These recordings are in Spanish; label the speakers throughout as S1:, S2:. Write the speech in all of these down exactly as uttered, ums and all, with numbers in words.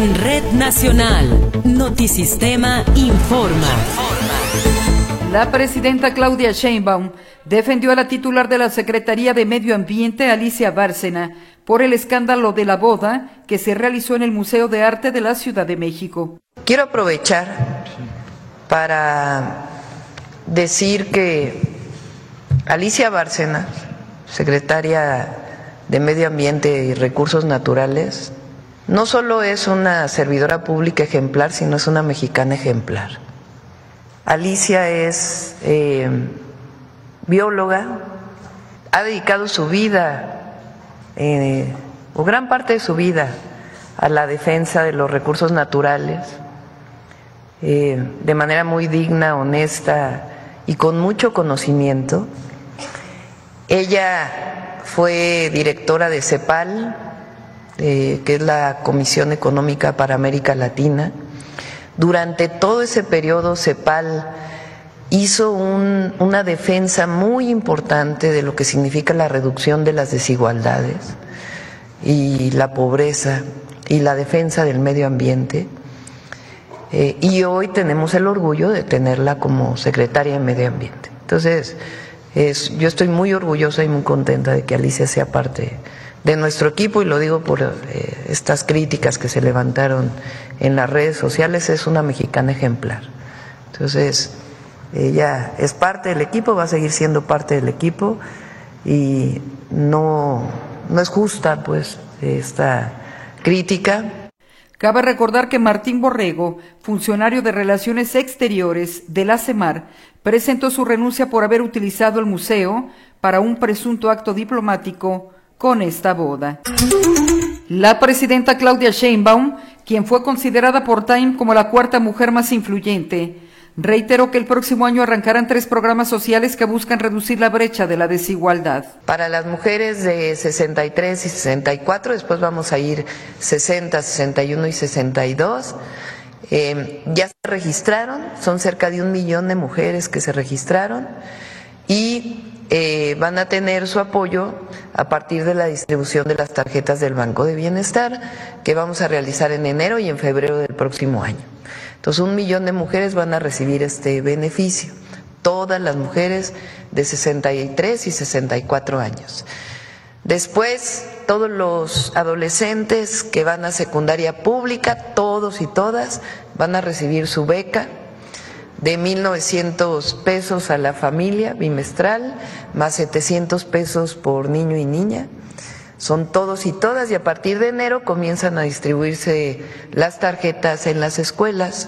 S1: En Red Nacional, Notisistema informa.
S2: La presidenta Claudia Sheinbaum defendió a la titular de la Secretaría de Medio Ambiente, Alicia Bárcena, por el escándalo de la boda que se realizó en el Museo de Arte de la Ciudad de México.
S3: Quiero aprovechar para decir que Alicia Bárcena, secretaria de Medio Ambiente y Recursos Naturales, no solo es una servidora pública ejemplar, sino es una mexicana ejemplar. Alicia es eh, bióloga, ha dedicado su vida, eh, o gran parte de su vida, a la defensa de los recursos naturales, eh, de manera muy digna, honesta y con mucho conocimiento. Ella fue directora de CEPAL, eh, que es la Comisión Económica para América Latina. Durante todo ese periodo, CEPAL hizo un, una defensa muy importante de lo que significa la reducción de las desigualdades y la pobreza y la defensa del medio ambiente. Eh, y hoy tenemos el orgullo de tenerla como secretaria de Medio Ambiente. Entonces, es, yo estoy muy orgullosa y muy contenta de que Alicia sea parte de nuestro equipo, y lo digo por eh, estas críticas que se levantaron en las redes sociales. Es una mexicana ejemplar. Entonces, ella es parte del equipo, va a seguir siendo parte del equipo, y no, no es justa pues esta crítica.
S2: Cabe recordar que Martín Borrego, funcionario de Relaciones Exteriores de la CEMAR, presentó su renuncia por haber utilizado el museo para un presunto acto diplomático con esta boda. La presidenta Claudia Sheinbaum, quien fue considerada por Time como la cuarta mujer más influyente, reiteró que el próximo año arrancarán tres programas sociales que buscan reducir la brecha de la desigualdad.
S3: Para las mujeres de sesenta y tres y sesenta y cuatro, después vamos a ir sesenta, sesenta y uno y sesenta y dos. Eh, ya se registraron, son cerca de un millón de mujeres que se registraron, y eh, van a tener su apoyo a partir de la distribución de las tarjetas del Banco de Bienestar, que vamos a realizar en enero y en febrero del próximo año. Entonces, un millón de mujeres van a recibir este beneficio, todas las mujeres de sesenta y tres y sesenta y cuatro años. Después, todos los adolescentes que van a secundaria pública, todos y todas, van a recibir su beca de mil novecientos pesos a la familia bimestral, más setecientos pesos por niño y niña. Son todos y todas, y a partir de enero comienzan a distribuirse las tarjetas en las escuelas.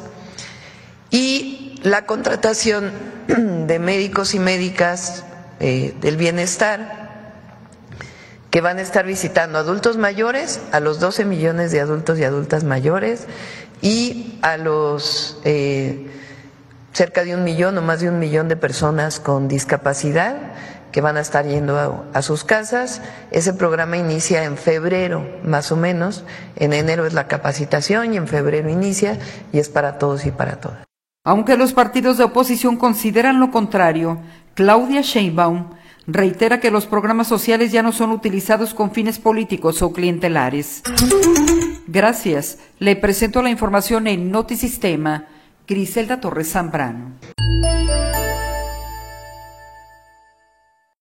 S3: Y la contratación de médicos y médicas eh, del bienestar, que van a estar visitando adultos mayores, a los doce millones de adultos y adultas mayores, y a los eh, cerca de un millón o más de un millón de personas con discapacidad, que van a estar yendo a, a sus casas. Ese programa inicia en febrero, más o menos. En enero es la capacitación y en febrero inicia, y es para todos y para todas.
S2: Aunque los partidos de oposición consideran lo contrario, Claudia Sheinbaum reitera que los programas sociales ya no son utilizados con fines políticos o clientelares. Gracias. Le presento la información en Notisistema. Griselda Torres Zambrano.